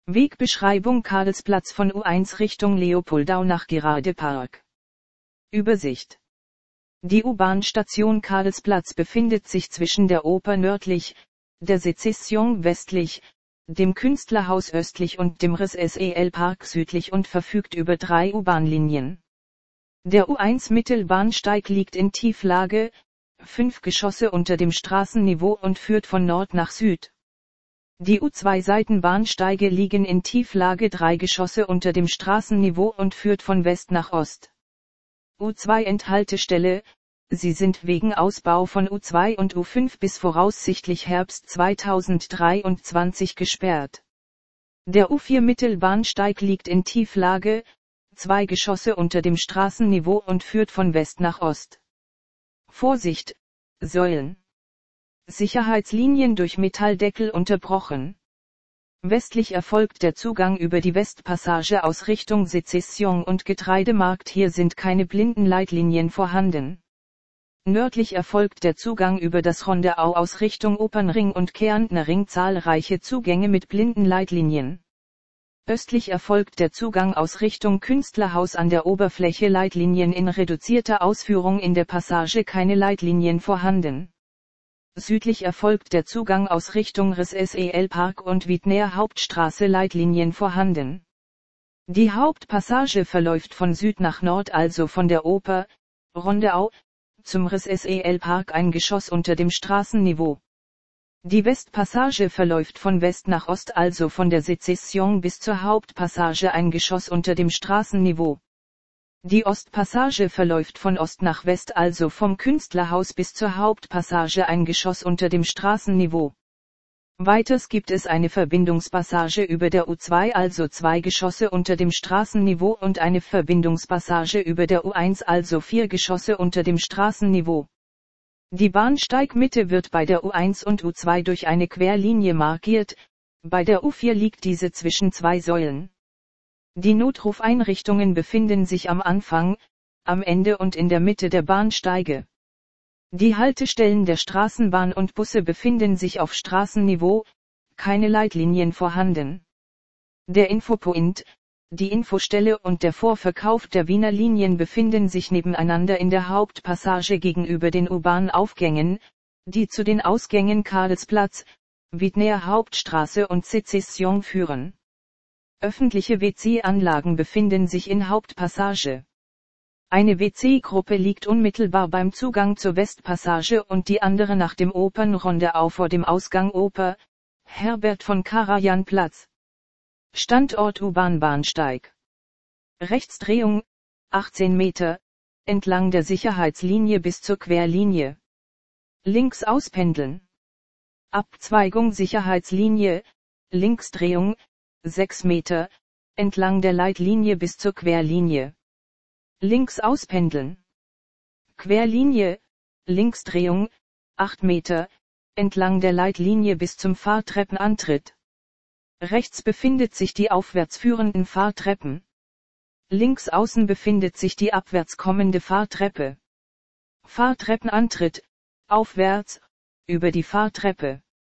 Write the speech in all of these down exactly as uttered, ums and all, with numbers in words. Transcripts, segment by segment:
Wegbeschreibung Karlsplatz von U eins Richtung Leopoldau nach Geradepark. Übersicht. Die U-Bahn-Station Karlsplatz befindet sich zwischen der Oper nördlich, der Sezession westlich, dem Künstlerhaus östlich und dem R S E L-Park südlich und verfügt über drei U-Bahn-Linien. Der U eins Mittelbahnsteig liegt in Tieflage, fünf Geschosse unter dem Straßenniveau und führt von Nord nach Süd. Die U zwei Seitenbahnsteige liegen in Tieflage drei Geschosse unter dem Straßenniveau und führt von West nach Ost. U zwei Endhaltestelle, sie sind wegen Ausbau von U zwei und U fünf bis voraussichtlich Herbst zweitausenddreiundzwanzig gesperrt. Der U vier Mittelbahnsteig liegt in Tieflage, zwei Geschosse unter dem Straßenniveau und führt von West nach Ost. Vorsicht, Säulen. Sicherheitslinien durch Metalldeckel unterbrochen. Westlich erfolgt der Zugang über die Westpassage aus Richtung Sezession und Getreidemarkt, hier sind keine Blindenleitlinien vorhanden. Nördlich erfolgt der Zugang über das Rondeau aus Richtung Opernring und Kärntner Ring, zahlreiche Zugänge mit Blindenleitlinien. Östlich erfolgt der Zugang aus Richtung Künstlerhaus an der Oberfläche, Leitlinien in reduzierter Ausführung, in der Passage keine Leitlinien vorhanden. Südlich erfolgt der Zugang aus Richtung R S E L-Park und Wiedner Hauptstraße, Leitlinien vorhanden. Die Hauptpassage verläuft von Süd nach Nord, also von der Oper, Rondeau, zum R S E L-Park ein Geschoss unter dem Straßenniveau. Die Westpassage verläuft von West nach Ost, also von der Sezession bis zur Hauptpassage ein Geschoss unter dem Straßenniveau. Die Ostpassage verläuft von Ost nach West, also vom Künstlerhaus bis zur Hauptpassage ein Geschoss unter dem Straßenniveau. Weiters gibt es eine Verbindungspassage über der U zwei, also zwei Geschosse unter dem Straßenniveau, und eine Verbindungspassage über der U eins, also vier Geschosse unter dem Straßenniveau. Die Bahnsteigmitte wird bei der U eins und U zwei durch eine Querlinie markiert, bei der U vier liegt diese zwischen zwei Säulen. Die Notrufeinrichtungen befinden sich am Anfang, am Ende und in der Mitte der Bahnsteige. Die Haltestellen der Straßenbahn und Busse befinden sich auf Straßenniveau, keine Leitlinien vorhanden. Der Infopoint, die Infostelle und der Vorverkauf der Wiener Linien befinden sich nebeneinander in der Hauptpassage gegenüber den U-Bahn-Aufgängen, die zu den Ausgängen Karlsplatz, Wiedner Hauptstraße und Sezession führen. Öffentliche W C-Anlagen befinden sich in Hauptpassage. Eine W C-Gruppe liegt unmittelbar beim Zugang zur Westpassage und die andere nach dem Opernrondeau vor dem Ausgang Oper, Herbert von Karajan Platz. Standort U-Bahn-Bahnsteig. Rechtsdrehung, achtzehn Meter, entlang der Sicherheitslinie bis zur Querlinie. Links auspendeln. Abzweigung Sicherheitslinie, Linksdrehung, sechs Meter, entlang der Leitlinie bis zur Querlinie. Links auspendeln. Querlinie, Linksdrehung, acht Meter, entlang der Leitlinie bis zum Fahrtreppenantritt. Rechts befindet sich die aufwärts führenden Fahrtreppen. Links außen befindet sich die abwärts kommende Fahrtreppe. Fahrtreppenantritt, aufwärts, über die Fahrtreppe.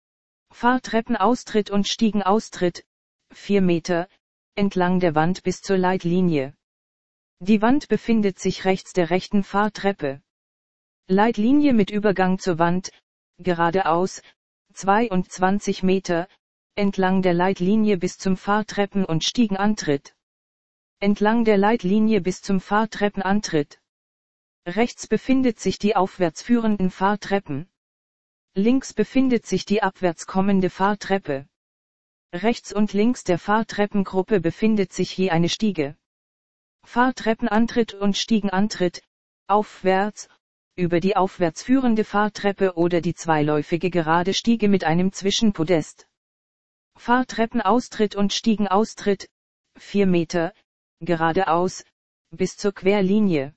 Fahrtreppenaustritt und Stiegenaustritt, vier Meter, entlang der Wand bis zur Leitlinie. Die Wand befindet sich rechts der rechten Fahrtreppe. Leitlinie mit Übergang zur Wand, geradeaus, zweiundzwanzig Meter, entlang der Leitlinie bis zum Fahrtreppen- und Stiegenantritt. Entlang der Leitlinie bis zum Fahrtreppenantritt. Rechts befindet sich die aufwärts führenden Fahrtreppen. Links befindet sich die abwärts kommende Fahrtreppe. Rechts und links der Fahrtreppengruppe befindet sich je eine Stiege. Fahrtreppenantritt und Stiegenantritt, aufwärts, über die aufwärts führende Fahrtreppe oder die zweiläufige gerade Stiege mit einem Zwischenpodest. Fahrtreppenaustritt und Stiegenaustritt, vier Meter, geradeaus, bis zur Querlinie.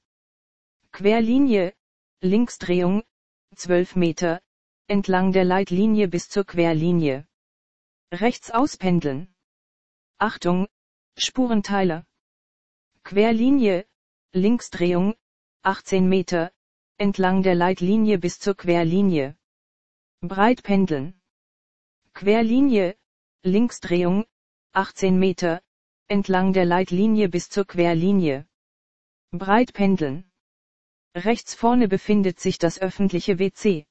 Querlinie, Linksdrehung, zwölf Meter, entlang der Leitlinie bis zur Querlinie. Rechts auspendeln. Achtung, Spurenteiler. Querlinie, Linksdrehung, achtzehn Meter, entlang der Leitlinie bis zur Querlinie. Breit pendeln. Querlinie, Linksdrehung, achtzehn Meter, entlang der Leitlinie bis zur Querlinie. Breit pendeln. Rechts vorne befindet sich das öffentliche W C.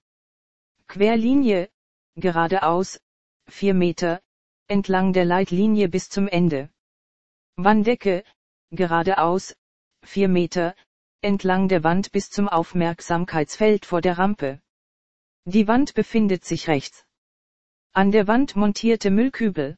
Querlinie, geradeaus, vier Meter, entlang der Leitlinie bis zum Ende. Wanddecke, geradeaus, vier Meter, entlang der Wand bis zum Aufmerksamkeitsfeld vor der Rampe. Die Wand befindet sich rechts. An der Wand montierte Müllkübel.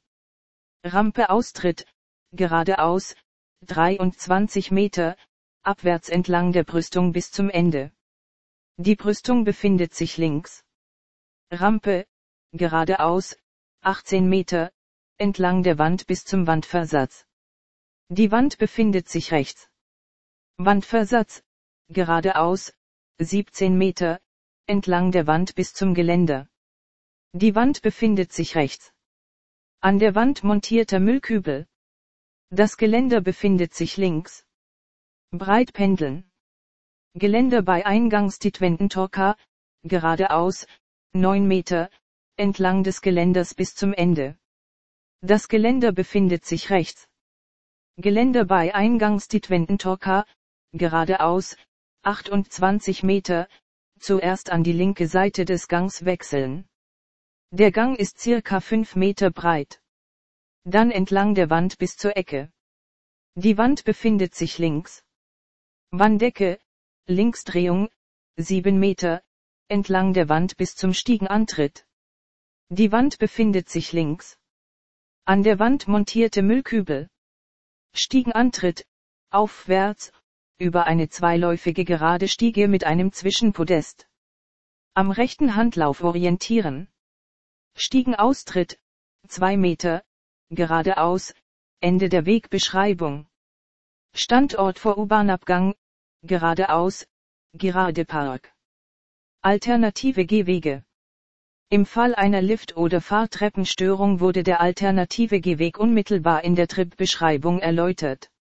Rampe Austritt, geradeaus, dreiundzwanzig Meter, abwärts entlang der Brüstung bis zum Ende. Die Brüstung befindet sich links. Rampe, geradeaus, achtzehn Meter, entlang der Wand bis zum Wandversatz. Die Wand befindet sich rechts. Wandversatz, geradeaus, siebzehn Meter, entlang der Wand bis zum Geländer. Die Wand befindet sich rechts. An der Wand montierter Müllkübel. Das Geländer befindet sich links. Breit pendeln. Geländer bei Eingangsditwendentorka, geradeaus, neun Meter, entlang des Geländers bis zum Ende. Das Geländer befindet sich rechts. Geländer bei Eingangsditwendentorka, geradeaus, achtundzwanzig Meter, zuerst an die linke Seite des Gangs wechseln. Der Gang ist circa fünf Meter breit. Dann entlang der Wand bis zur Ecke. Die Wand befindet sich links. Wanddecke, Linksdrehung, sieben Meter, entlang der Wand bis zum Stiegenantritt. Die Wand befindet sich links. An der Wand montierte Müllkübel. Stiegenantritt, aufwärts, über eine zweiläufige gerade Stiege mit einem Zwischenpodest. Am rechten Handlauf orientieren. Stiegenaustritt, zwei Meter, geradeaus, Ende der Wegbeschreibung. Standort vor U-Bahn-Abgang, geradeaus, Giradepark. Alternative Gehwege. Im Fall einer Lift- oder Fahrtreppenstörung wurde der alternative Gehweg unmittelbar in der Tripbeschreibung erläutert.